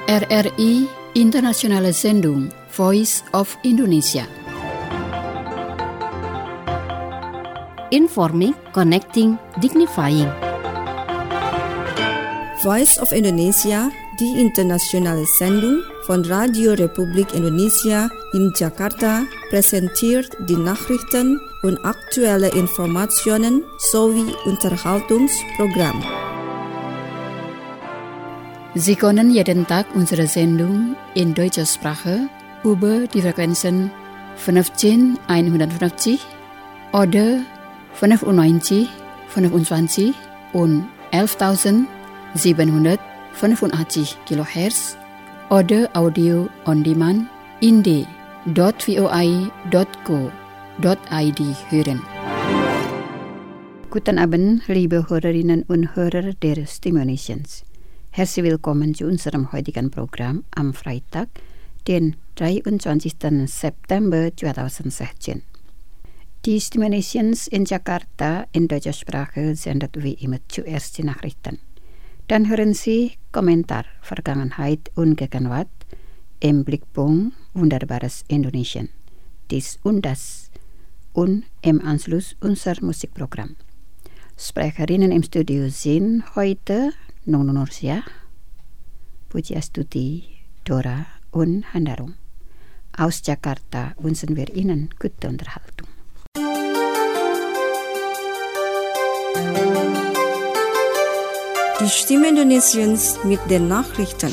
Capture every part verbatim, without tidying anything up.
R R I Internationale Sendung Voice of Indonesia. Informing, connecting, dignifying. Voice of Indonesia, die internationale Sendung von Radio Republik Indonesia in Jakarta, präsentiert die Nachrichten und aktuelle Informationen sowie Unterhaltungsprogramm. Sie können jeden Tag unsere Sendung in deutscher Sprache über die Frequenzen fünfzehn einhundertfünfzig oder fünfundneunzig fünfundzwanzig und elftausendsiebenhundertfünfundachtzig Kilohertz oder Audio on Demand in d punkt voi punkt co punkt id hören. Guten Abend, liebe Hörerinnen und Hörer der Stimulations. Herzlich willkommen zu unserem heutigen Programm am Freitag, den dreiundzwanzigsten September zweitausendsechzehn. Die Stimulations in Jakarta in deutscher Sprache sendet wie immer zuerst die Nachrichten. Dann hören Sie Kommentar Vergangenheit und Gegenwart im Blickpunkt Wunderbares Indonesien, dies und das und im Anschluss unser Musikprogramm. Sprecherinnen im Studio sind heute Nunu Nursia, Pujiastuti, Dora und Handarum. Aus Jakarta wünschen wir Ihnen gute Unterhaltung. Die Stimme Indonesiens mit den Nachrichten.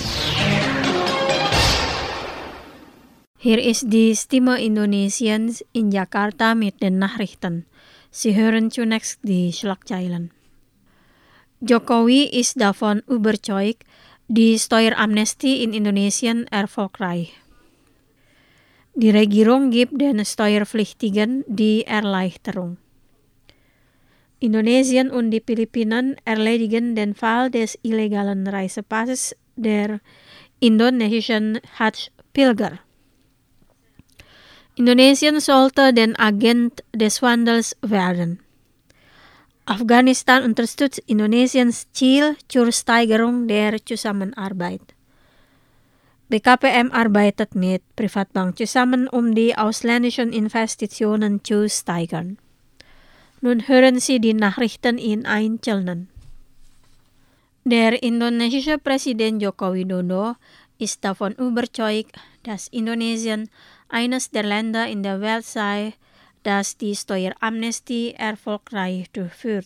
Hier ist die Stimme Indonesiens in Jakarta mit den Nachrichten. Sie hören zunächst die Schlagzeilen. Jokowi ist davon überzeugt, die Steueramnestie in Indonesien erfolgreich. Die Regierung gibt den Steuerpflichtigen die Erleichterung. Indonesien und die Philippinen erledigen den Fall des illegalen Reisepasses der indonesischen Hajj-Pilger. Indonesien sollte den Agent des Wandels werden. Afghanistan unterstützt Indonesiens Ziel zur Steigerung der Zusammenarbeit. B K P M arbeitet mit Privatbank zusammen, um die ausländischen Investitionen zu steigern. Nun hören Sie die Nachrichten in Einzelnen. Der indonesische Präsident Joko Widodo ist davon überzeugt, dass Indonesien eines der Länder in der Welt sei, das die Steueramnestie erfolgreich durchführt.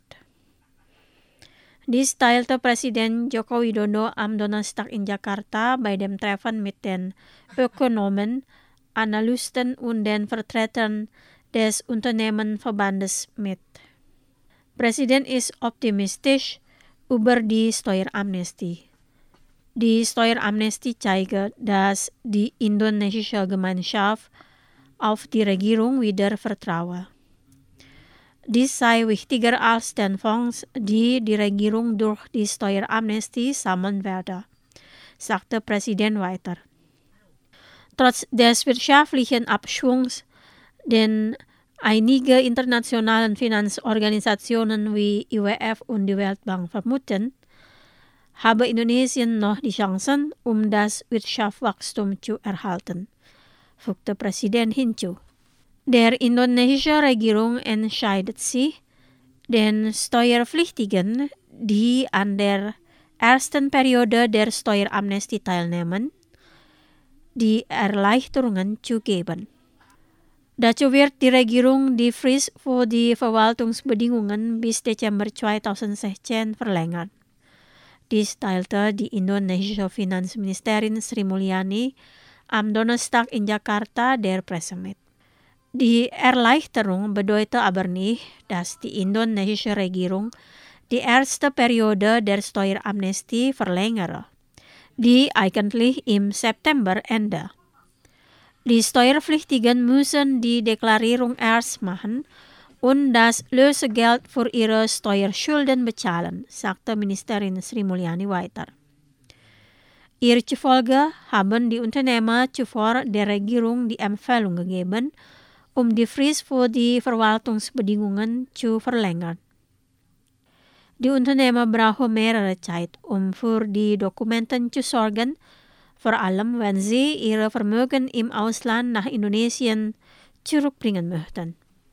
Dies teilte Präsident Joko Widodo am Donnerstag in Jakarta bei dem Treffen mit den Ökonomen, Analysten und den Vertretern des Unternehmensverbandes mit. Präsident ist optimistisch über die Steueramnestie. Die Steueramnestie zeige, dass die indonesische Gemeinschaft auf die Regierung wieder vertraue. Dies sei wichtiger als den Fonds, die die Regierung durch die Steueramnestie sammeln werde, sagte Präsident weiter. Trotz des wirtschaftlichen Abschwungs, den einige internationalen Finanzorganisationen wie I W F und die Weltbank vermuten, habe Indonesien noch die Chancen, um das Wirtschaftswachstum zu erhalten, fügte Präsident hinzu. Der indonesische Regierung entscheidet sich, den Steuerpflichtigen, die an der ersten Periode der Steueramnestie teilnehmen, die Erleichterungen zu geben. Dazu wird die Regierung die Frist für die Verwaltungsbedingungen bis Dezember zweitausendsechzehn verlängert. Dies teilte die indonesische Finanzministerin Sri Mulyani am Donnerstag in Jakarta der Presse mit. Die Erleichterung bedeutet aber nicht, dass die indonesische Regierung die erste Periode der Steueramnestie verlängere, die eigentlich im September endet. Die Steuerpflichtigen müssen die Deklarierung erst machen und das Lösegeld für ihre Steuerschulden bezahlen, sagte Ministerin Sri Mulyani weiter. Ihr zufolge haben die Unternehmer zuvor der Regierung die Empfehlung gegeben, um die Frist für die Verwaltungsbedingungen zu verlängern. Die Unternehmer brauchen mehrere Zeit, um für die Dokumenten zu sorgen, vor allem wenn sie ihre Vermögen im Ausland nach Indonesien zurückbringen möchten.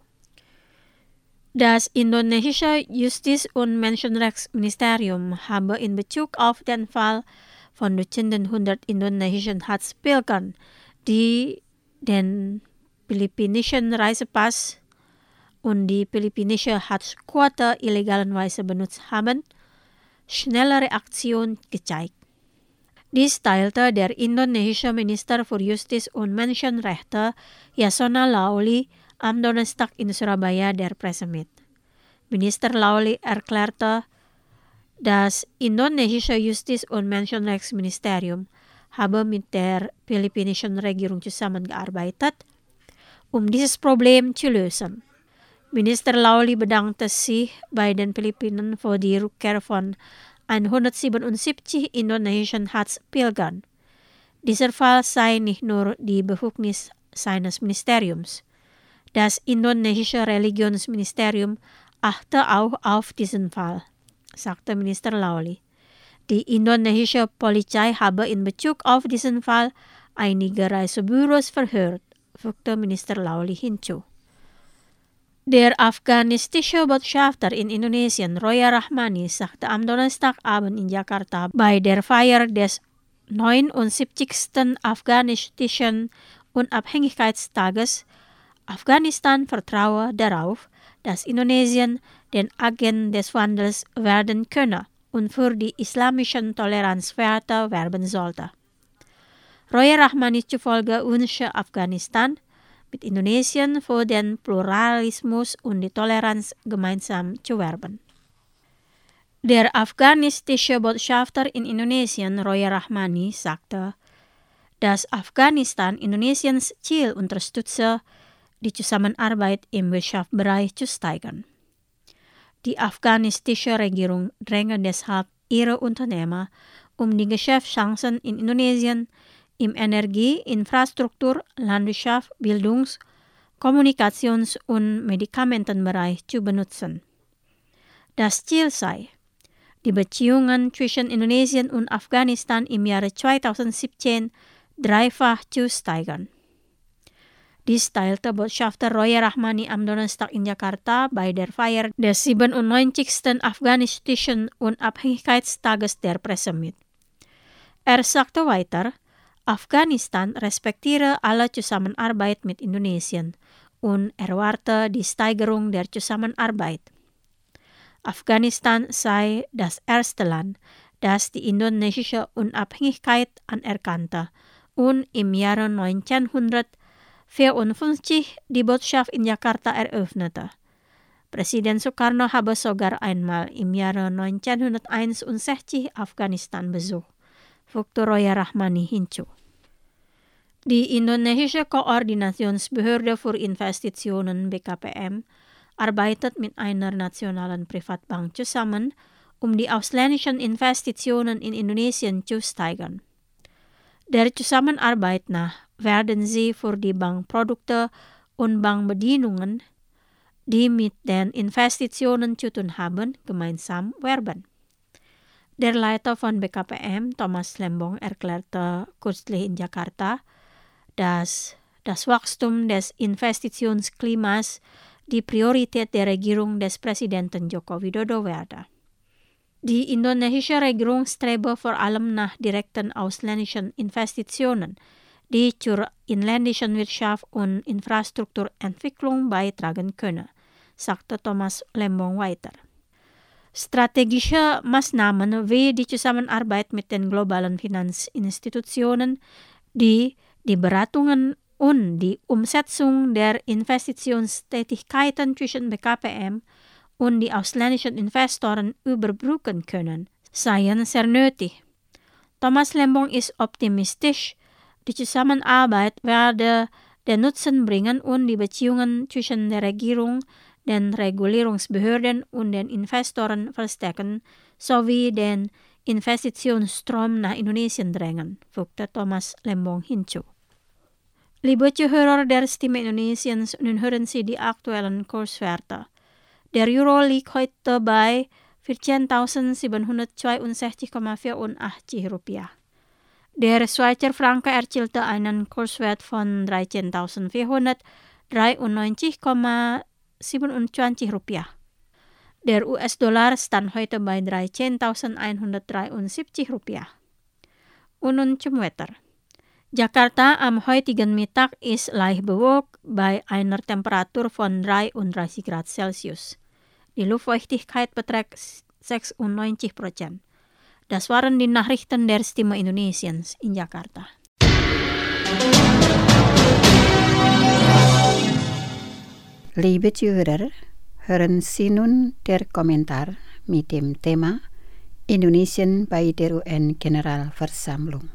Das indonesische Justiz- und Menschenrechtsministerium habe in Bezug auf den Fall von Dutzenden hundert indonesischen Hajj-Pilgern, die den philippinischen Reisepass und die philippinische Hajj-Quote illegalerweise benutzt haben, schnelle Reaktion gezeigt. Dies teilte der indonesische Minister für Justiz und Menschenrechte Yasona Lawli am Donnerstag in Surabaya der Presse mit. Minister Lawli erklärte, das indonesische Justiz- und Menschenrechtsministerium habe mit der philippinischen Regierung zusammengearbeitet, um dieses Problem zu lösen. Minister Lawli bedankte sich bei den Philippinen für die Rückkehr von hundertsiebenundsiebzig indonesischen Hajj-Pilgern. Dieser Fall sei nicht nur die Befugnis seines Ministeriums. Das indonesische Religionsministerium achte auch auf diesen Fall, sagte Minister Lawli. Die indonesische Polizei habe in Bezug auf diesen Fall einige Reisebüros verhört, fügte Minister Lawli hinzu. Der afghanistische Botschafter in Indonesien, Roya Rahmani, sagte am Donnerstagabend in Jakarta bei der Feier des neunundsiebzigsten afghanistischen Unabhängigkeitstages, Afghanistan vertraue darauf, dass Indonesien den Agent des Wandels werden könne und für die islamischen Toleranzwerte werben sollte. Roya Rahmani zufolge wünsche Afghanistan, mit Indonesien für den Pluralismus und die Toleranz gemeinsam zu werben. Der afghanistische Botschafter in Indonesien, Roya Rahmani, sagte, dass Afghanistan Indonesiens Ziel unterstütze, die Zusammenarbeit im Wirtschaftsbereich zu steigern. Die afghanistische Regierung dränge deshalb ihre Unternehmer, um die Geschäftschancen in Indonesien im Energie-, Infrastruktur-, Landwirtschaft-, Bildungs-, Kommunikations- und Medikamentenbereich zu benutzen. Das Ziel sei, die Beziehungen zwischen Indonesien und Afghanistan im Jahre zweitausendsiebzehn dreifach zu steigern. Dies teilte Botschafter Roya Rahmani am Donnerstag in Jakarta bei der Feier des siebenundneunzigsten afghanistischen Unabhängigkeitstages der Presse mit. Er sagte weiter, Afghanistan respektiere alle Zusammenarbeit mit Indonesien und erwarte die Steigerung der Zusammenarbeit. Afghanistan sei das erste Land, das die indonesische Unabhängigkeit anerkannte und im Jahre neunzehnhundertvierundfünfzig die Botschaft in Jakarta eröffnete. Präsident Sukarno habe sogar einmal im Jahre neunzehnhunderteinundsechzig Afghanistan besucht, fügte Roya Rahmani hinzu. Die indonesische Koordinationsbehörde für Investitionen B K P M arbeitet mit einer nationalen Privatbank zusammen, um die ausländischen Investitionen in Indonesien zu steigern. Der Zusammenarbeit nach werden sie für die Bankprodukte und Bankbedienungen, die mit den Investitionen zu tun haben, gemeinsam werben. Der Leiter von B K P M, Thomas Lembong, erklärte kürzlich in Jakarta, dass das Wachstum des Investitionsklimas die Priorität der Regierung des Präsidenten Joko Widodo werde. Die indonesische Regierung strebe vor allem nach direkten ausländischen Investitionen, die zur inländischen Wirtschaft und Infrastrukturentwicklung beitragen könne, sagte Thomas Lembong weiter. Strategische Maßnahmen wie die Zusammenarbeit mit den globalen Finanzinstitutionen, die die Beratungen und die Umsetzung der Investitionstätigkeiten zwischen B K P M und die ausländischen Investoren überbrücken können, seien sehr nötig. Thomas Lembong ist optimistisch, die Zusammenarbeit werde den Nutzen bringen und die Beziehungen zwischen der Regierung, den Regulierungsbehörden und den Investoren verstärken, sowie den Investitionsstrom nach Indonesien drängen, fügte Thomas Lembong hinzu. Liebe Zuhörer der Stimme Indonesiens, nun hören Sie die aktuellen Kurswerte. Der Euro liegt heute bei vierzehntausendsiebenhundertzweiundsechzig Komma vierundachtzig Rupiah. Der Schweizer Franken erzielte einen Kurswert von dreizehntausendvierhundertdreiundneunzig Komma siebenundzwanzig Rupiah. Der U S-Dollar stand heute bei dreizehntausendeinhundertdreiundsiebzig Rupiah. Und nun zum Wetter. Jakarta am heutigen Mittag ist leicht bewölkt bei einer Temperatur von dreiunddreißig Grad Celsius. Die Luftfeuchtigkeit beträgt sechsundneunzig Prozent. Das waren die Nachrichten der Stimme Indonesiens in Jakarta. Liebe Zuhörer, hören Sie nun der Kommentar mit dem Thema Indonesien bei der U N-Generalversammlung.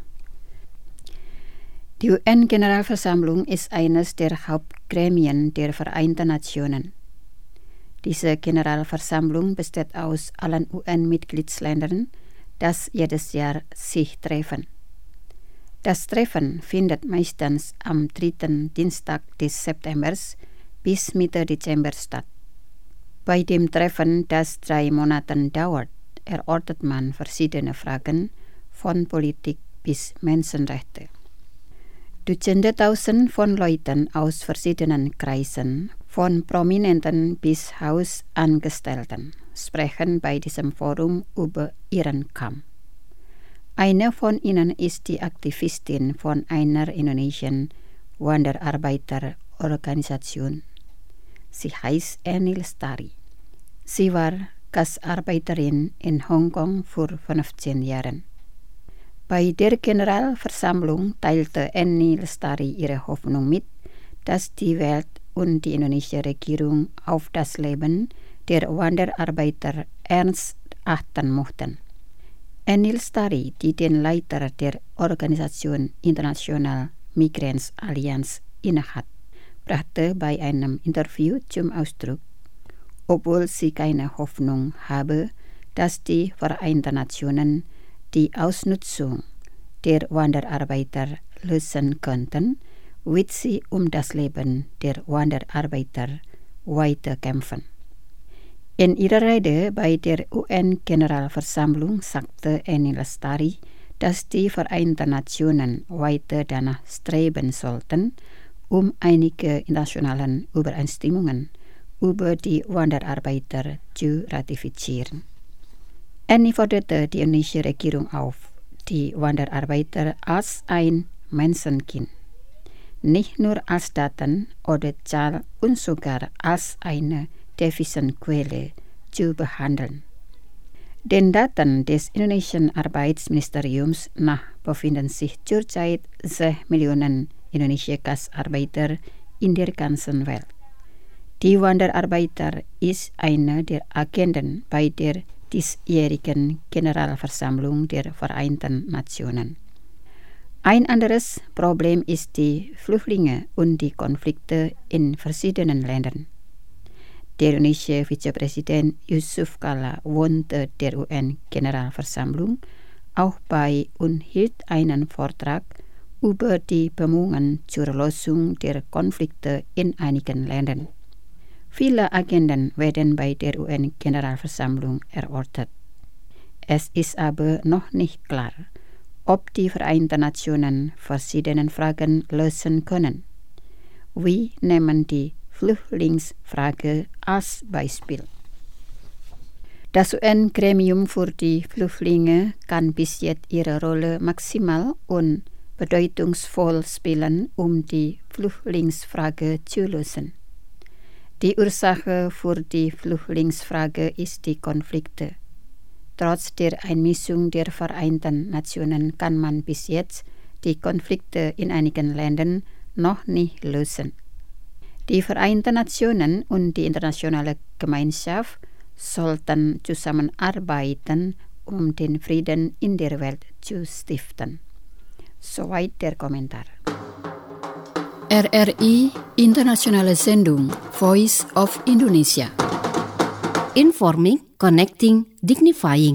Die U N-Generalversammlung ist eines der Hauptgremien der Vereinten Nationen. Diese Generalversammlung besteht aus allen U N-Mitgliedsländern, das jedes Jahr sich treffen. Das Treffen findet meistens am dritten Dienstag des Septembers bis Mitte Dezember statt. Bei dem Treffen, das drei Monate dauert, erörtert man verschiedene Fragen von Politik bis Menschenrechte. Dutzende Tausend von Leuten aus verschiedenen Kreisen, von Prominenten bis Hausangestellten, sprechen bei diesem Forum über ihren Kampf. Eine von ihnen ist die Aktivistin von einer indonesischen Wanderarbeiterorganisation. Sie heißt Eni Lestari. Sie war Gastarbeiterin in Hongkong vor fünfzehn Jahren. Bei der Generalversammlung teilte Eni Lestari ihre Hoffnung mit, dass die Welt und die indonesische Regierung auf das Leben der Wanderarbeiter ernst achten mochten. Eni Lestari, die den Leiter der Organisation International Migrants Alliance innehat, brachte bei einem Interview zum Ausdruck, obwohl sie keine Hoffnung habe, dass die Vereinten Nationen die Ausnutzung der Wanderarbeiter lösen könnten, wird sie um das Leben der Wanderarbeiter weiter kämpfen. In ihrer Rede bei der U N-Generalversammlung sagte Eni Lestari, dass die Vereinten Nationen weiter danach streben sollten, um einige internationale Übereinstimmungen über die Wanderarbeiter zu ratifizieren. Eni forderte die indonesische Regierung auf, die Wanderarbeiter als ein Menschenkind, nicht nur als Daten oder Zahl und sogar als eine Devisenquelle zu behandeln. Den Daten des indonesischen Arbeitsministeriums nach befinden sich zurzeit sechs Millionen indonesische Gastarbeiter in der ganzen Welt. Die Wanderarbeiter ist eine der Agenden bei der diesjährigen Generalversammlung der Vereinten Nationen. Ein anderes Problem ist die Flüchtlinge und die Konflikte in verschiedenen Ländern. Der indonesische Vizepräsident Yusuf Kala wohnte der U N-Generalversammlung auch bei und hielt einen Vortrag über die Bemühungen zur Lösung der Konflikte in einigen Ländern. Viele Agenden werden bei der U N-Generalversammlung erörtert. Es ist aber noch nicht klar, ob die Vereinten Nationen verschiedene Fragen lösen können. Wir nehmen die Flüchtlingsfrage als Beispiel. Das U N-Gremium für die Flüchtlinge kann bis jetzt ihre Rolle maximal und bedeutungsvoll spielen, um die Flüchtlingsfrage zu lösen. Die Ursache für die Flüchtlingsfrage ist die Konflikte. Trotz der Einmischung der Vereinten Nationen kann man bis jetzt die Konflikte in einigen Ländern noch nicht lösen. Die Vereinten Nationen und die internationale Gemeinschaft sollten zusammenarbeiten, um den Frieden in der Welt zu stiften. Soweit der Kommentar. R R I Internationale Sendung Voice of Indonesia. Informing, Connecting, Dignifying.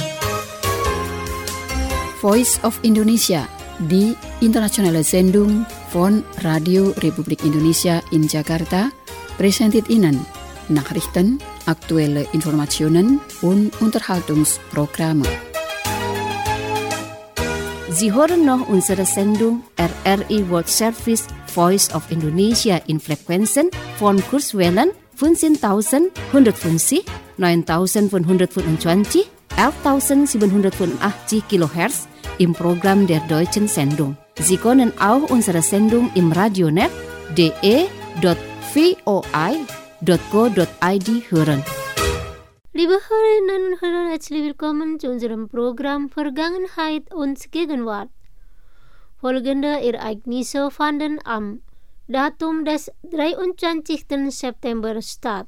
Voice of Indonesia, die internationale Sendung von Radio Republik Indonesia in Jakarta, präsentiert Ihnen Nachrichten, aktuelle Informationen und Unterhaltungsprogramme. Sie hören noch unsere Sendung R R I World Service Voice of Indonesia in Frequenzen von Kurzwellen fünfzehntausendeinhundertfünfzig, neuntausendfünfhundertfünfundzwanzig, elftausendsiebenhundertfünfundachtzig Kilohertz im Programm der deutschen Sendung. Sie können auch unsere Sendung im Radionet d e dot v o i dot co dot i d hören. Liebe Hörerinnen und Hörer, herzlich willkommen zu unserem Programm Vergangenheit und Gegenwart. Folgende Ereignisse fanden am Datum des dreiundzwanzigsten September statt.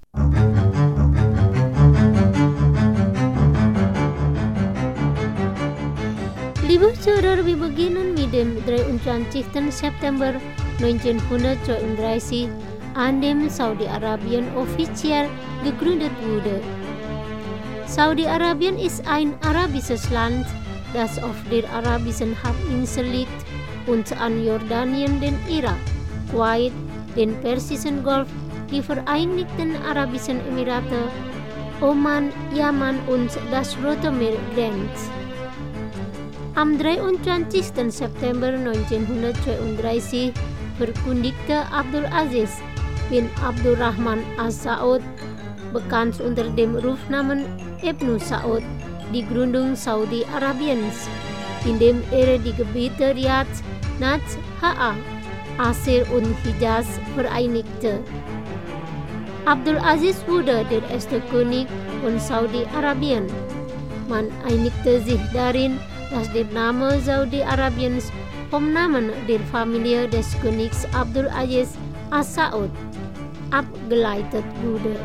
Liebe Zuhörer, wir beginnen mit dem dreiundzwanzigsten September neunzehnhundertzweiunddreißig, an dem Saudi-Arabien offiziell gegründet wurde. Saudi-Arabien ist ein arabisches Land, das auf der arabischen Halbinsel liegt und an Jordanien, den Irak, Kuwait, den Persischen Golf, die Vereinigten Arabischen Emirate, Oman, Yaman und das Rote Meer grenzt. Am dreiundzwanzigsten September neunzehnhundertzweiunddreißig verkündigte Abdul Aziz bin Abdurrahman As-Saud, bekannt unter dem Rufnamen Ibnu Saud, die Gründung Saudi-Arabiens, indem er die Gebiete Riyadh, Najd, Ha'a, Asir und Hijaz vereinigte. Abdul Aziz wurde der erste König von Saudi-Arabien. Man einigte sich darin, dass der Name Saudi-Arabiens vom Namen der Familie des Königs Abdul Aziz As-Saud abgeleitet wurde.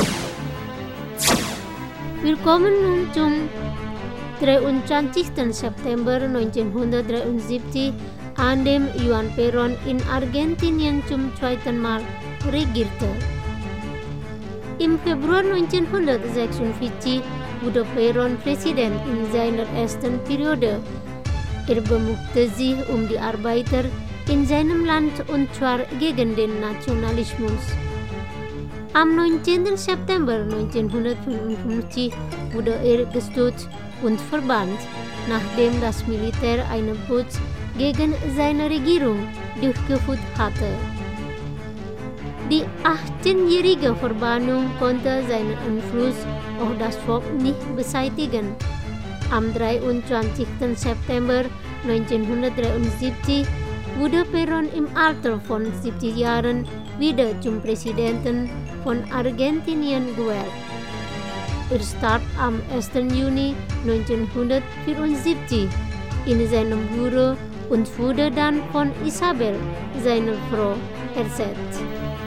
Willkommen nun zum dreiundzwanzigsten September neunzehnhundertdreiundsiebzig, an dem Juan Perón in Argentinien zum zweiten Mal regierte. Im Februar neunzehnhundertsechsundvierzig wurde Perón Präsident in seiner ersten Periode. Er bemühte sich um die Arbeiter in seinem Land und zwar gegen den Nationalismus. Am neunzehnten September neunzehnhundertfünfundfünfzig wurde er gestürzt und verbannt, nachdem das Militär einen Putsch gegen seine Regierung durchgeführt hatte. Die achtzehnjährige Verbannung konnte seinen Einfluss auf das Volk nicht beseitigen. Am dreiundzwanzigsten September neunzehnhundertdreiundsiebzig wurde Perón im Alter von siebzig Jahren wieder zum Präsidenten von Argentinien gewählt. Er starb am ersten Juni neunzehnhundertvierundsiebzig in seinem Büro und wurde dann von Isabel, seiner Frau, ersetzt.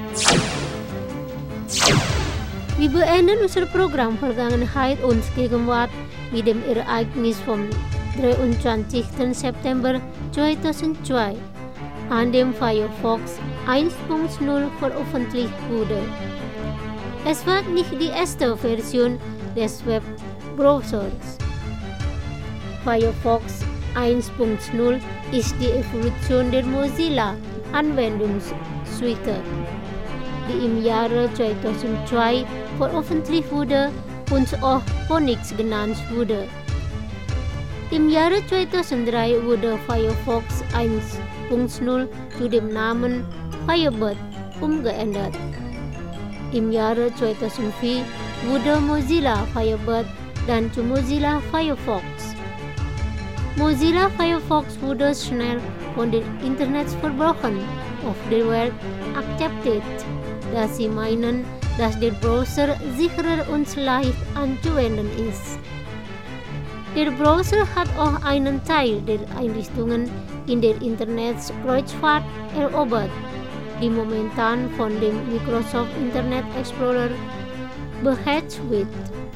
Wir beenden unser Programm Vergangenheit und Gegenwart mit dem Ereignis vom dreiundzwanzigsten September zweitausendzwei, an dem Firefox eins Punkt null veröffentlicht wurde. Es war nicht die erste Version des Webbrowsers. Firefox eins Punkt null ist die Evolution der Mozilla-Anwendungssuite, die im Jahre zweitausendzwei veröffentlicht wurde und auch Phoenix genannt wurde. Im Jahre zweitausenddrei wurde Firefox eins Punkt null zu dem Namen Firebird umgeändert. Im Jahre zweitausendvier wurde Mozilla Firebird dann zu Mozilla Firefox. Mozilla Firefox wurde schnell von den Internetverbrauchern auf der Welt akzeptiert, da sie meinen, dass der Browser sicherer und leicht anzuwenden ist. Der Browser hat auch einen Teil der Einrichtungen in der Internetkreuzfahrt erobert, die momentan von dem Microsoft Internet Explorer beherrscht wird.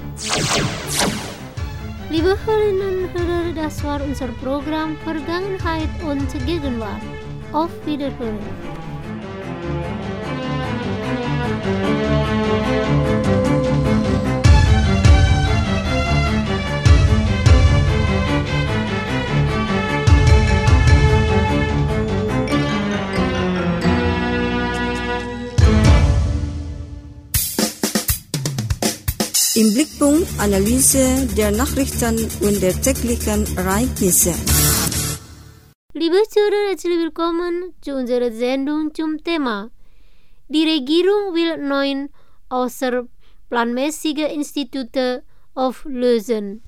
Liebe Hörerinnen und Hörer, das war unser Programm Vergangenheit und Gegenwart. Auf Wiederhören. Im Blickpunkt Analyse der Nachrichten und der täglichen Ereignisse. Liebe Zuhörer, herzlich willkommen zu unserer Sendung zum Thema Die Regierung will neun außerplanmäßige Institute auflösen.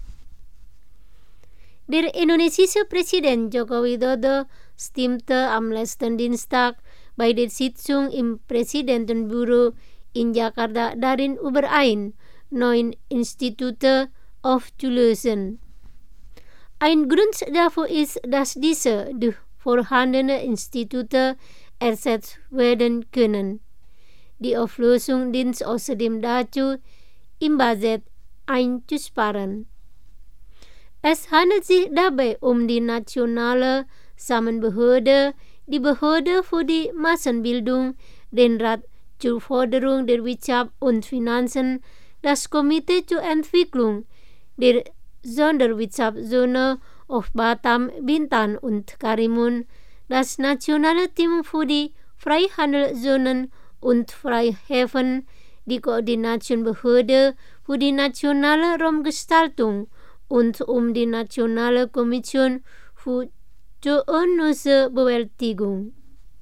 Der indonesische Präsident Joko Widodo stimmte am letzten Dienstag bei der Sitzung im Präsidentenbüro in Jakarta darin überein, neun Institute aufzulösen. Ein Grund dafür ist, dass diese durch vorhandene Institute ersetzt werden können. Die Auflösung dient außerdem dazu, im Budget einzusparen. Es handelt sich dabei um die nationale Samenbehörde, die Behörde für die Massenbildung, den Rat zur Förderung der Wirtschaft und Finanzen, das Komitee zur Entwicklung der Sonderwirtschaftszone auf Batam, Bintan und Karimun, das nationale Team für die Freihandelszonen und Freihäfen, die Koordinationsbehörde für die nationale Raumgestaltung und um die Nationale Kommission für Bewältigung.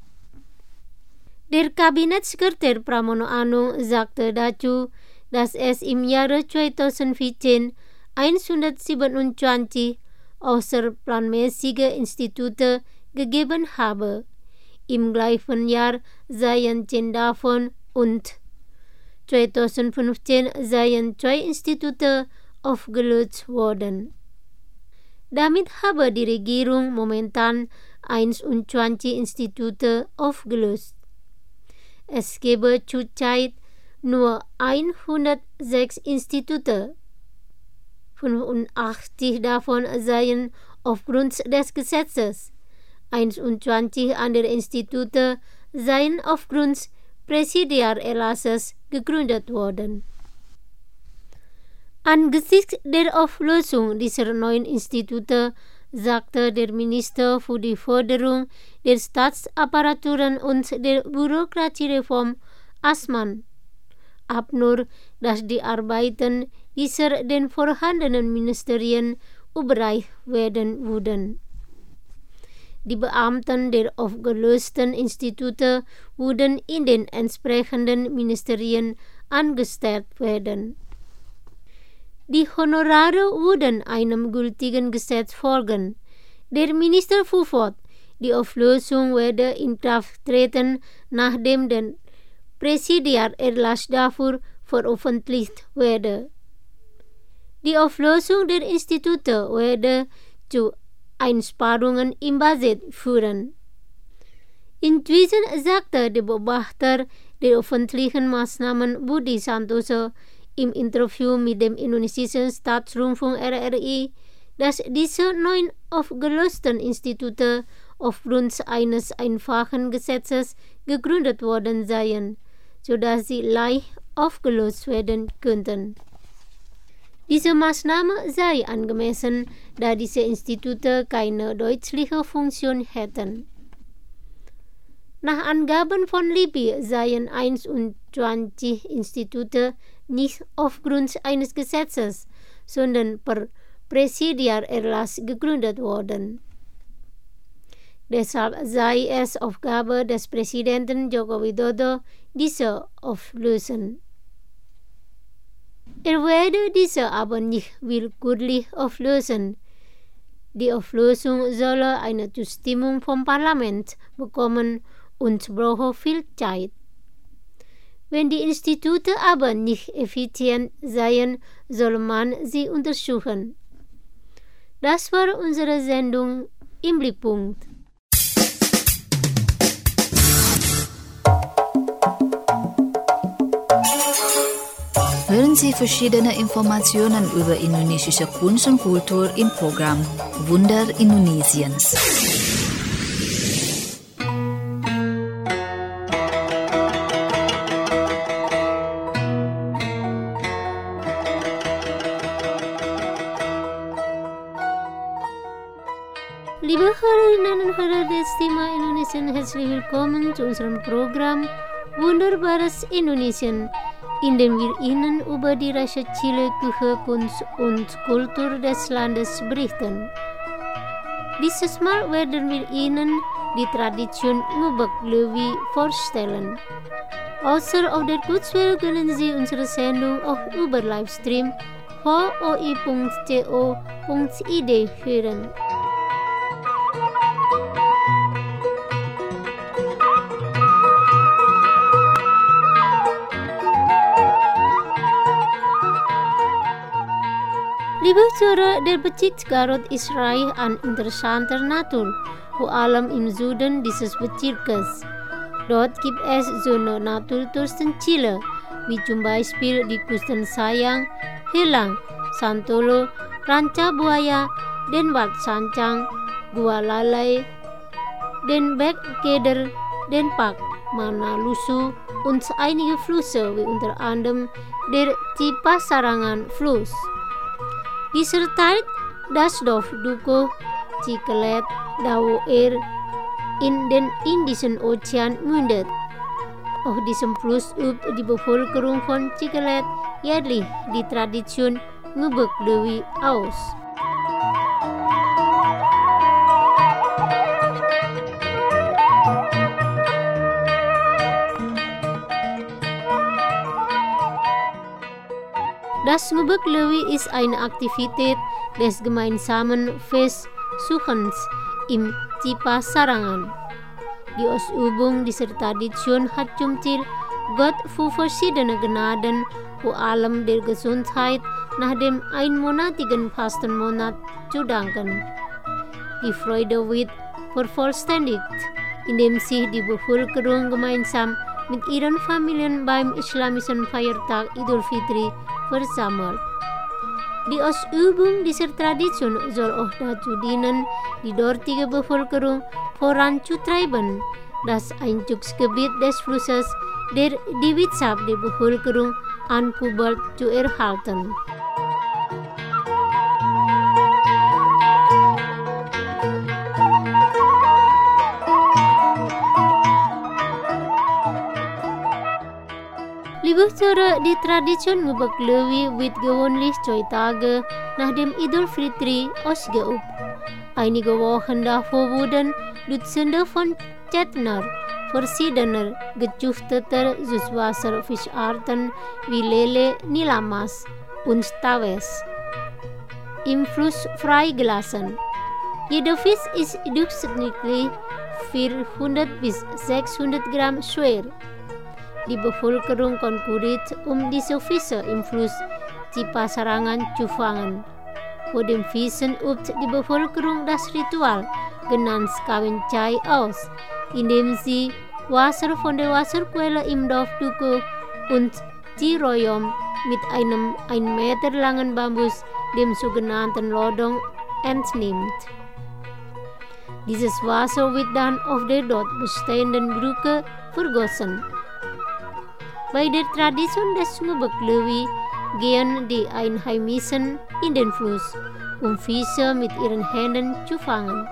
Der Kabinettssekretär Pramono Anung sagte dazu, dass es im Jahre zweitausendvierzehn hundertsiebenundzwanzig außerplanmäßige Institute gegeben habe. Im gleichen Jahr seien zehn davon und zweitausendfünfzehn seien zwei Institute aufgelöst worden. Damit habe die Regierung momentan einundzwanzig Institute aufgelöst. Es gebe zurzeit nur hundertsechs Institute. fünfundachtzig davon seien aufgrund des Gesetzes. einundzwanzig andere Institute seien aufgrund Präsidialerlasses gegründet worden. Angesichts der Auflösung dieser neuen Institute sagte der Minister für die Förderung der Staatsapparaturen und der Bürokratiereform Asman Abnur, dass die Arbeiten dieser den vorhandenen Ministerien überreicht werden würden. Die Beamten der aufgelösten Institute würden in den entsprechenden Ministerien angestellt werden. Die Honorare würden einem gültigen Gesetz folgen. Der Minister fuhr fort, die Auflösung werde in Kraft treten, nachdem der Präsidialerlass dafür veröffentlicht werde. Die Auflösung der Institute werde zu Einsparungen im Budget führen. Inzwischen sagte der Beobachter der öffentlichen Maßnahmen Budi Santoso im Interview mit dem indonesischen Staatsrundfunk R R I, dass diese neun aufgelösten Institute aufgrund eines einfachen Gesetzes gegründet worden seien, sodass sie leicht aufgelöst werden könnten. Diese Maßnahme sei angemessen, da diese Institute keine deutliche Funktion hätten. Nach Angaben von Libby seien einundzwanzig Institute nicht aufgrund eines Gesetzes, sondern per Präsidialerlass gegründet worden. Deshalb sei es Aufgabe des Präsidenten Joko Widodo, diese auflösen. Er werde diese aber nicht willkürlich auflösen. Die Auflösung solle eine Zustimmung vom Parlament bekommen und brauche viel Zeit. Wenn die Institute aber nicht effizient seien, soll man sie untersuchen. Das war unsere Sendung im Blickpunkt. Hören Sie verschiedene Informationen über indonesische Kunst und Kultur im Programm Wunder Indonesiens. Liebe Hörerinnen und Hörer des Thema Indonesien, herzlich willkommen zu unserem Programm Wunderbares Indonesien, in dem wir Ihnen über die reiche Chile, Küche, Kunst und Kultur des Landes berichten. Dieses Mal werden wir Ihnen die Tradition Ngubek Lewi vorstellen. Außer auf der Kurzwelle können Sie unsere Sendung auch über Livestream h o i punkt co punkt i d hören. Liebe Zuhörer, der Bezirk Garut ist reich an interessanter Natur, vor allem im Süden dieses Bezirkes. Dort gibt es Zone Naturtouristen Chile, wie zum Beispiel die Küsten Sayang, Helang, Santolo, Ranca Buaya, den Wald Sancang, Gua Lalai, den Berg Keder, den Park Manalusu und einige Flüsse wie unter anderem der Cipasarangan Fluss. Disertai das Dorf Duko, Cikelet, Dawo Air in den Indischen Ozean mündet. Auf diesem Fluss übt die Bevölkerung von Cikelet jährlich die Tradition Ngubek Lewi aus. Das Ngubek Lewi ist eine Aktivität des gemeinsamen Versuchens im Cipasarangan. Die Ausübung dieser Tradition hat zum Ziel, Gott für verschiedene Gnaden, vor allem der Gesundheit, nach dem einmonatigen Fastenmonat zu danken. Die Freude wird vervollständigt, indem sich die Bevölkerung gemeinsam mit ihren Familien beim islamischen Feiertag Idul Fitri versammelt. Die Ausübung dieser Tradition soll auch dazu dienen, die dortige Bevölkerung voranzutreiben, das Einzugsgebiet des Flusses, der die Wirtschaft der Bevölkerung ankurbelt, zu erhalten. Liebe Zuhörer, die Tradition Ngubek Lewi wird gewöhnlich zwei Tage nach dem Idul Fitri ausgeübt. Einige Wochen davor wurden Dutzende von Zentner verschiedener gezüchteter Süßwasserfischarten wie Lele, Nilamas und Stawes im Fluss freigelassen. Jeder Fisch ist durchschnittlich vierhundert bis sechshundert Gramm schwer. Die Bevölkerung konkurriert, um diese Fische im Fluss Cipasarangan zu fangen. Vor dem Fischen übt die Bevölkerung das Ritual, genannt Kawencai, aus, indem sie Wasser von der Wasserquelle im Dorf Duko und Ciroyom mit einem ein Meter langen Bambus, dem sogenannten Lodong, entnimmt. Dieses Wasser wird dann auf der dort bestehenden Brücke vergossen. Bei der Tradition des Ngubek Lewi gehen die Einheimischen in den Fluss, um Fische mit ihren Händen zu fangen.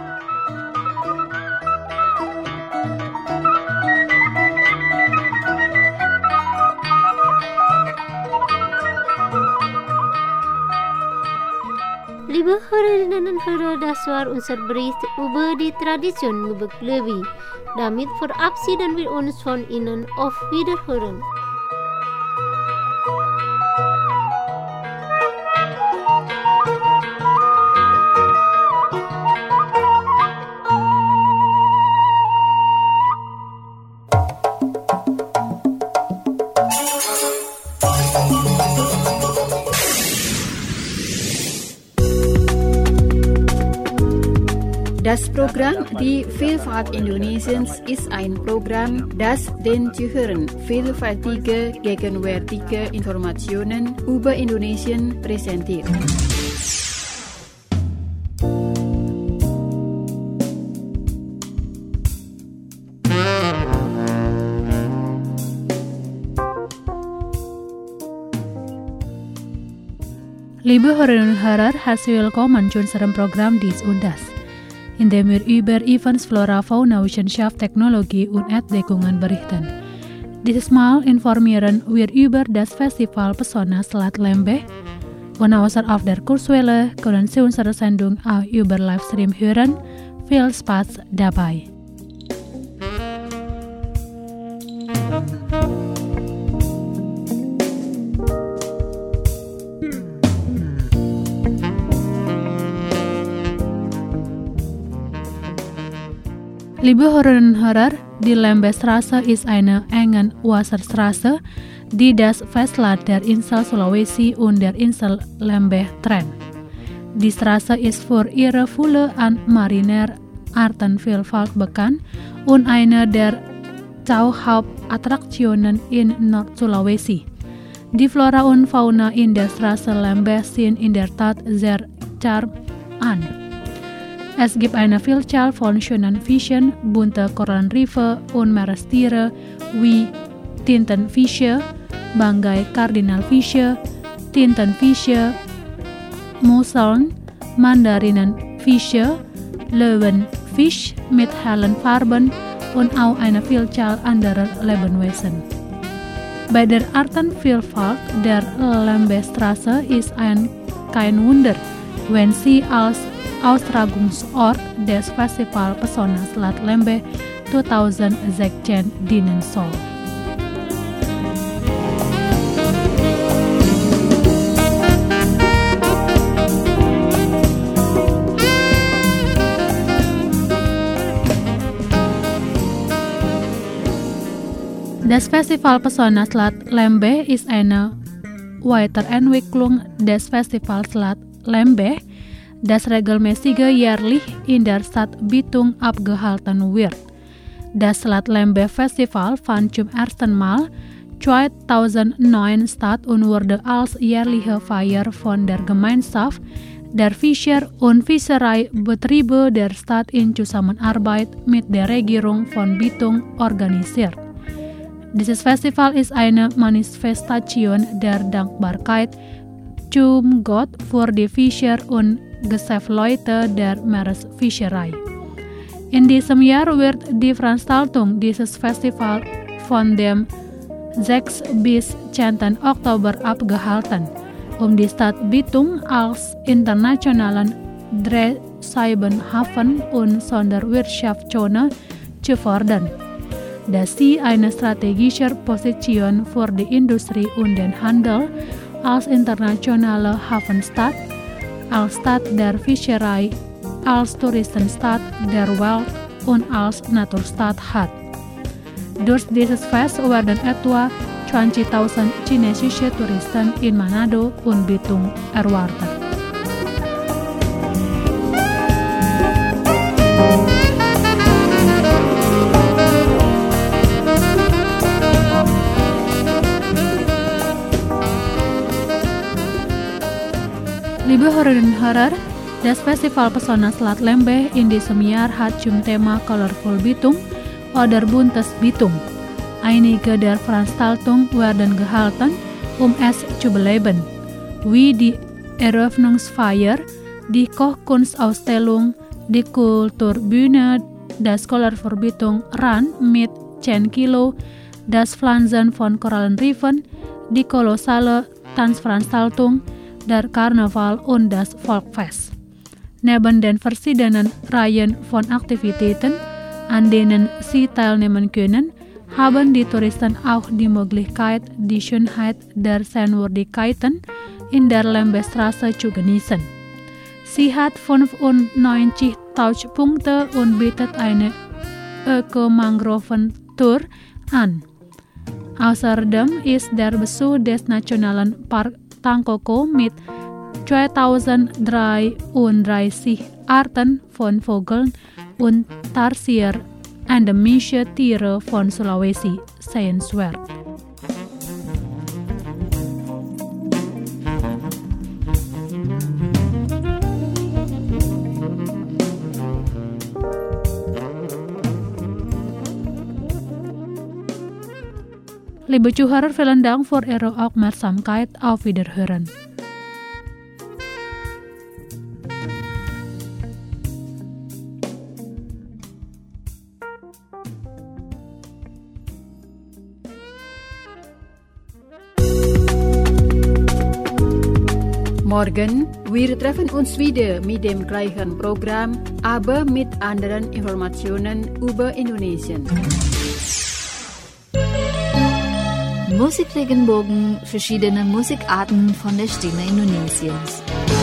Liebe Hörerinnen und Hörer, das war unser Bericht über die Tradition Ngubek Lewi. Damit verabschieden wir uns von Ihnen. Auf Wiederhören. Das Programm Die Vielfalt Indonesiens ist ein Programm, das den Zuhörern vielfältige, gegenwärtige Informationen über Indonesien präsentiert. Liebe Hörerinnen und Hörer, herzlich willkommen zu unserem Programm Dies und Das, in dem wir über Events Flora, Fauna, Wissenschaft, Technologie und Entdeckungen berichten. Dieses Mal informieren wir über das Festival Pesona Selat Lembeh, Und außer auf der Kurzwelle können Sie unsere Sendung auch über Livestream hören. Viel Spaß dabei! Liebe Hörerinnen und Hörer, die Lembe-Straße ist eine enge Wasserstraße, die das Festland der Insel Sulawesi und der Insel Lembe trennt. Die Straße ist für ihre Fülle an mariner Artenvielfalt bekannt und eine der Hauptattraktionen in Nord-Sulawesi. Die Flora und Fauna in der Straße Lembe sind in der Tat sehr charmant. Es gibt eine Vielzahl von schönen Fischen, bunte Korallenriffe und Meerestiere wie Tintenfische, Banggai Kardinalfische, Tintenfische, Muscheln, Mandarinenfische, Löwenfisch mit hellen Farben und auch eine Vielzahl anderer Lebewesen. Bei der Artenvielfalt der Lembe-Straße ist ein kein Wunder, wenn sie als Austragungsort des Festival Pesona Selat Lembe zwanzig sechzehn dienen soll. Das Festival Pesona Selat Lembe ist eine Weiterentwicklung des Festivals Selat Lembe, das regelmäßige jährlich in der Stadt Bitung abgehalten wird. Das Selat Lembe Festival fand zum ersten Mal zweitausendneun statt und wurde als jährliche Feier von der Gemeinschaft der Fischer- und Fischereibetriebe der Stadt in Zusammenarbeit mit der Regierung von Bitung organisiert. Dieses Festival ist eine Manifestation der Dankbarkeit zum Gott für die Fischer und Geschäftsleute der Meeresfischerei. In diesem Jahr wird die Veranstaltung dieses Festivals von dem sechsten bis zehnten Oktober abgehalten, um die Stadt Bitung als internationalen Drehscheibenhafen und Sonderwirtschaftszone zu fördern, da sie eine strategische Position für die Industrie und den Handel als internationale Hafenstadt, als Stadt der Fischerei, als Touristenstadt der Welt und als Naturstadt hat. Durch dieses Fest werden etwa zwanzigtausend chinesische Touristen in Manado und Bitung erwartet. Liebe Hörerinnen und Hörer, das Festival Pesona Selat Lembe in diesem Jahr hat zum Thema Colorful Bitung oder buntes Bitung. Einige der Veranstaltungen werden gehalten, um es zu beleben, wie die Eröffnungsfeier, die Kochkunstausstellung, die Kulturbühne, das Colorful Bitung Run mit zehn Kilo, das Pflanzen von Korallenriffen, die kolossale Tanzveranstaltung, der Karneval und das Volkfest. Neben den verschiedenen Reihen von Aktivitäten, an denen sie teilnehmen können, haben die Touristen auch die Möglichkeit, die Schönheit der Sehenswürdigkeiten in der Lembe-Straße zu genießen. Sie hat fünfundneunzig Tauchpunkte und bietet eine Ökomangroven-Tour an. Außerdem ist der Besuch des Nationalen Park Tangkoko mit zweitausenddreiunddreißig Arten von Vögeln und Tarsier endemische Tiere von Sulawesi sehenswert. Liebe Zuhörer, vielen Dank für Ihre Aufmerksamkeit. Auf Wiederhören. Morgen, wir treffen uns wieder mit dem gleichen Programm, aber mit anderen Informationen über Indonesien. Musikregenbogen, verschiedene Musikarten von der Stimme Indonesiens.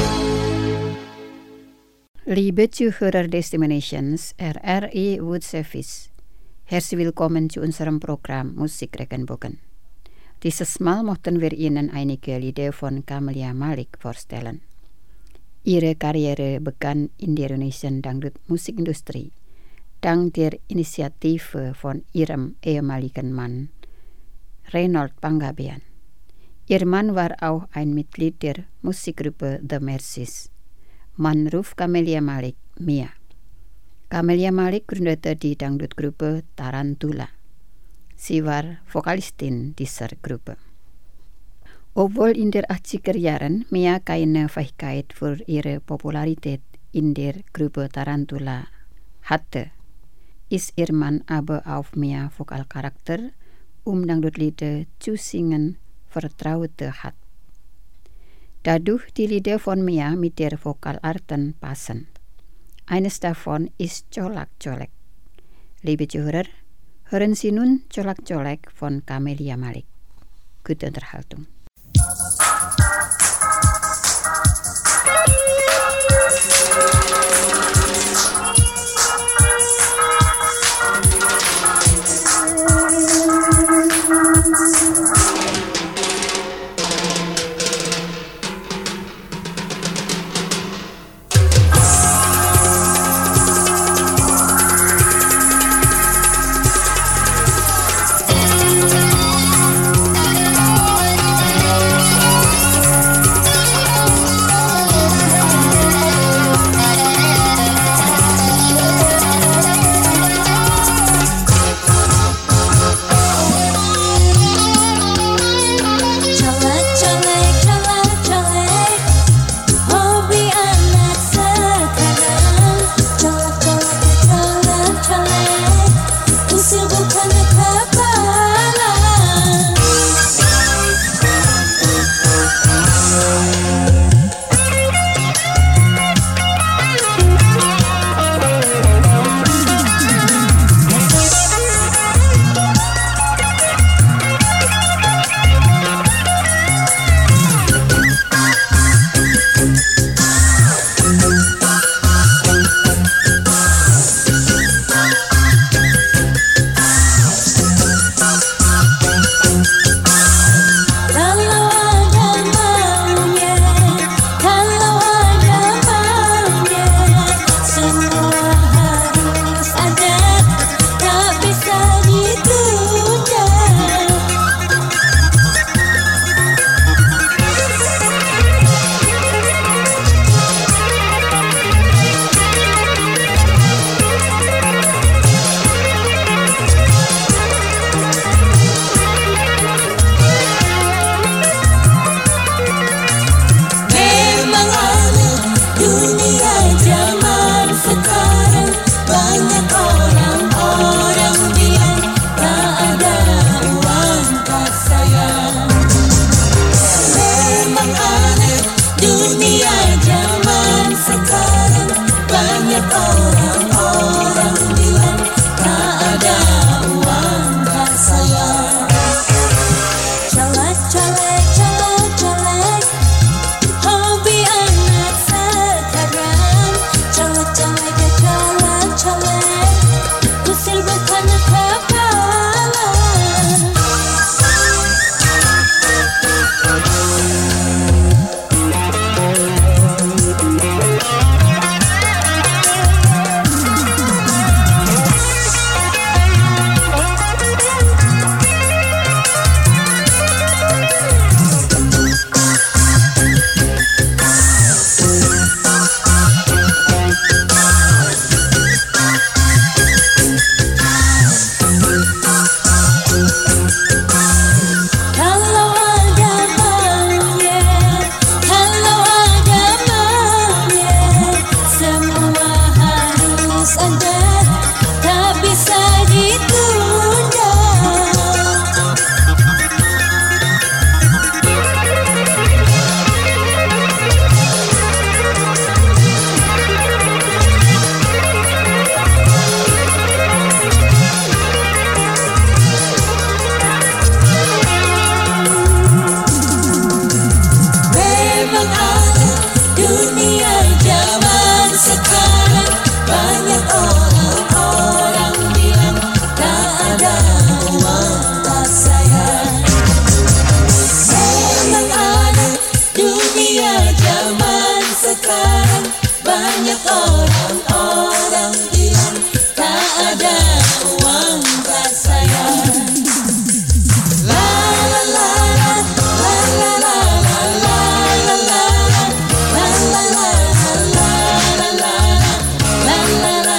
Liebe Zuhörer Destinations R R I World Service, herzlich willkommen zu unserem Programm Musikregenbogen. Dieses Mal möchten wir Ihnen einige Lieder von Camelia Malik vorstellen. Ihre Karriere begann in der indonesischen Dangdut-Musikindustrie, dank der Initiative von ihrem ehemaligen Mann, Reynold Panggabean. Ihr Mann war auch ein Mitglied der Musikgruppe The Mercies. Man ruft Camelia Malik Mia. Camelia Malik gründete die Dangdut-Gruppe Tarantula. Sie war Vokalistin dieser Gruppe. Obwohl in den achtziger Jahren Mia keine Fähigkeit für ihre Popularität in der Gruppe Tarantula hatte, ist ihr Mann aber auf Mia Vokalcharakter, um Dangdut-Lieder zu singen, vertraute hat. Dadurch die Lieder von Mia mit der Vokalarten passen. Eines davon ist Colak-Colek. Liebe Zuhörer, hören Sie nun Colak-Colek von Camelia Malik. Gute Unterhaltung. Thank you. Banyak orang-orang bilang tak ada uang tak sayang. La la la la la la la la la la la la la la la la la la la la.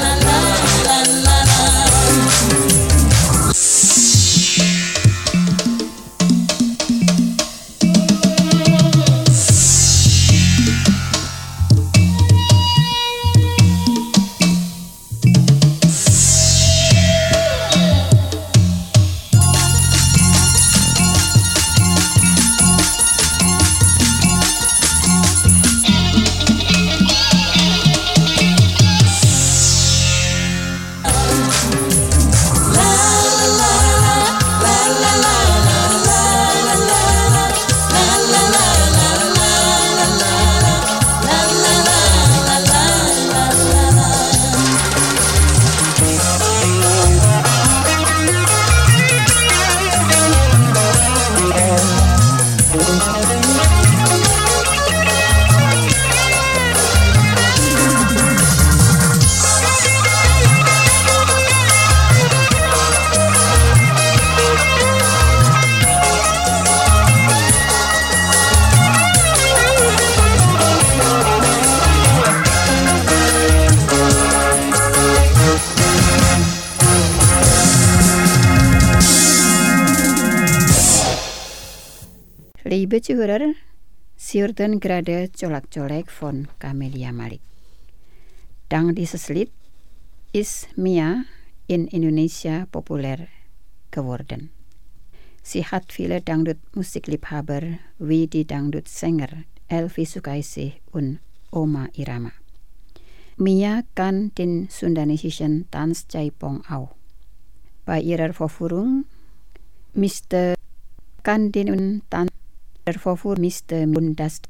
Liebe Zuhörer, Sie hörten gerade Colak-Colek von Camelia Malik. Dank dieses Lied ist Mia in Indonesia populär geworden. Sie hat viele Dangdut-Musikliebhaber wie die Dangdut-Sänger Elvi Sukaisih und Oma Irama. Mia kann den sundanesischen Tanz Jaipong auch. Bei ihrer Vorführung Mister kann den Tanz der Vorführung Mister Bundas.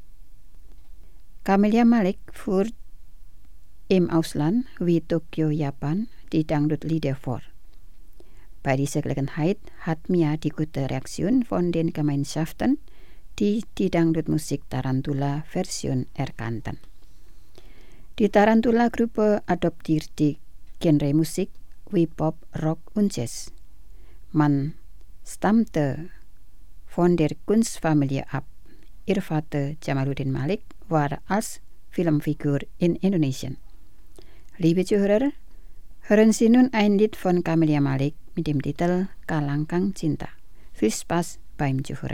Camelia Malik führt im Ausland wie Tokio, Japan die Dangdut-Lieder vor. Bei dieser Gelegenheit hat Mia die gute Reaktion von den Gemeinschaften, die die Dangdut-Musik Tarantula-Version erkannten. Die Tarantula-Gruppe adoptiert die Genremusik wie Pop, Rock und Jazz. Man stammte von der Kunstfamilie ab. Ihr Vater Jamaluddin Malik war als Filmfigur in Indonesien. Liebe Zuhörer, hören Sie nun ein Lied von Camelia Malik mit dem Titel Kalangkang Cinta. Viel Spaß beim Zuhören.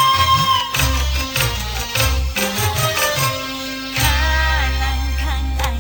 Kalangkang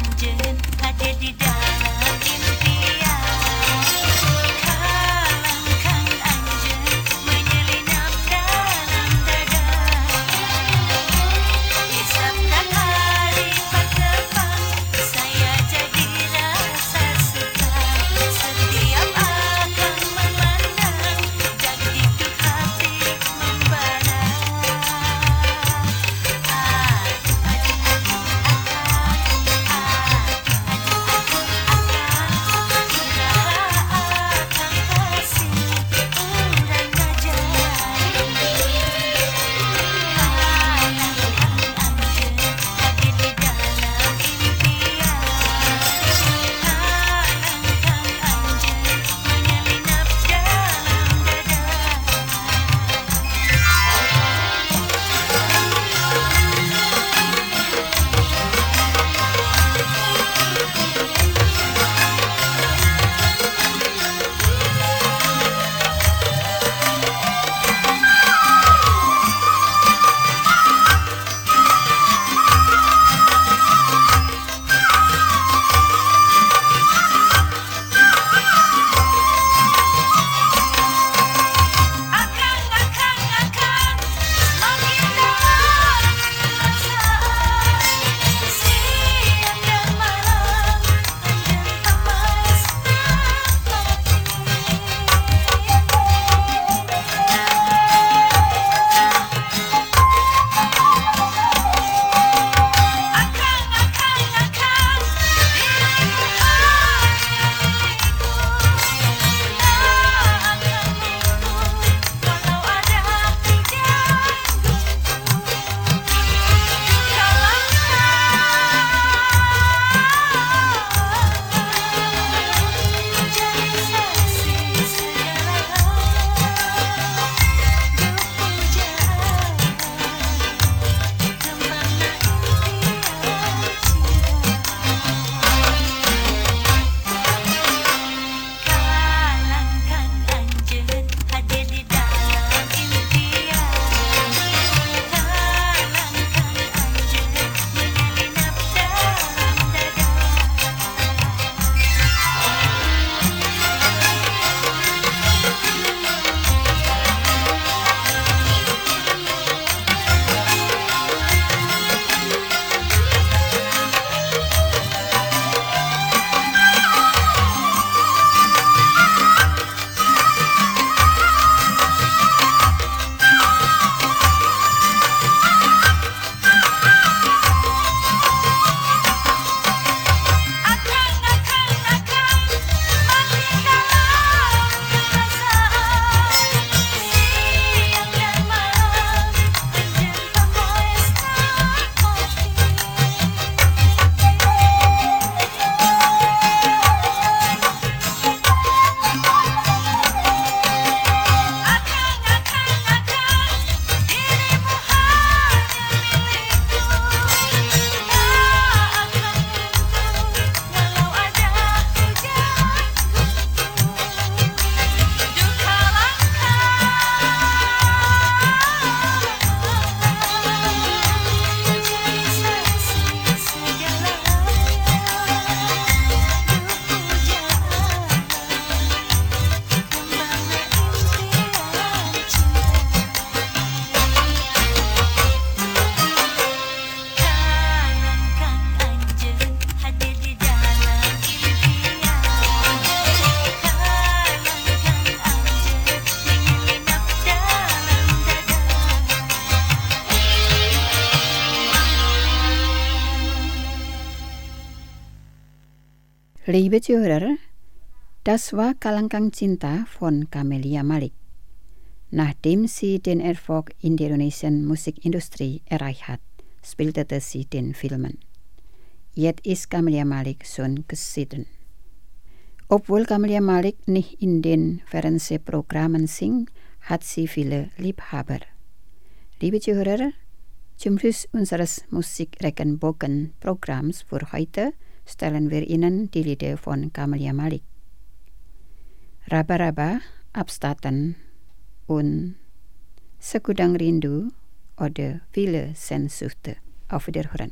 Liebe Zuhörer, das war Kalangkang Cinta von Camelia Malik. Nachdem sie den Erfolg in der indonesischen Musikindustrie erreicht hat, spielte sie den Filmen. Jetzt ist Camelia Malik schon geschieden. Obwohl Camelia Malik nicht in den Fernsehprogrammen singt, hat sie viele Liebhaber. Liebe Zuhörer, zum Schluss unseres Musikregenbogen-Programms für heute stellen wir Ihnen die Lieder von Camelia Malik. Raba-Raba, Abstatten und Segudang Rindu oder Viele Sehnsüchte. Auf Wiederhören.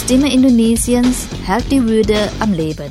Stimme Indonesiens hält die Würde am Leben.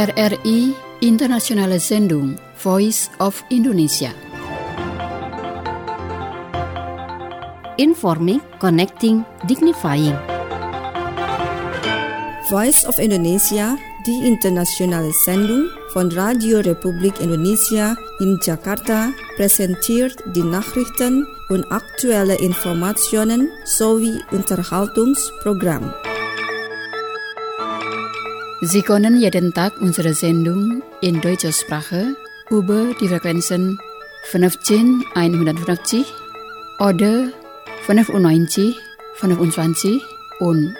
R R I Internationale Sendung Voice of Indonesia. Informing, connecting, dignifying. Voice of Indonesia, die internationale Sendung von Radio Republik Indonesia in Jakarta, präsentiert die Nachrichten und aktuelle Informationen sowie Unterhaltungsprogramm. Sie können jeden Tag unsere Sendung in deutscher Sprache über die Frequenzen fünfzehn einhundertfünfzig oder fünfundneunzig fünfundzwanzig und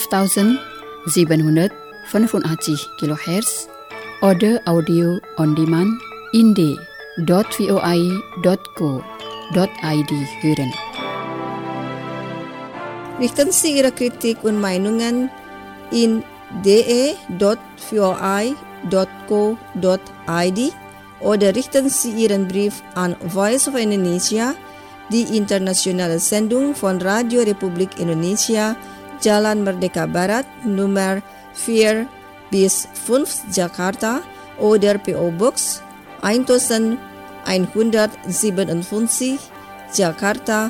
elftausendsiebenhundertfünfundachtzig Kilohertz oder Audio on Demand in d punkt voi punkt co punkt id hören. Richten Sie Ihre Kritik und Meinungen in d e punkt voi punkt co punkt id oder richten Sie Ihren Brief an Voice of Indonesia, die internationale Sendung von Radio Republik Indonesia, Jalan Merdeka Barat, Nummer vier bis fünf Jakarta oder P O Box elf siebenundfünfzig, Jakarta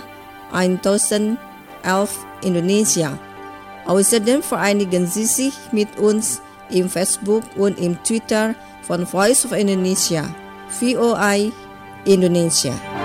elf Indonesia. Außerdem vereinigen Sie sich mit uns im Facebook und im Twitter von Voice of Indonesia, V O I Indonesia.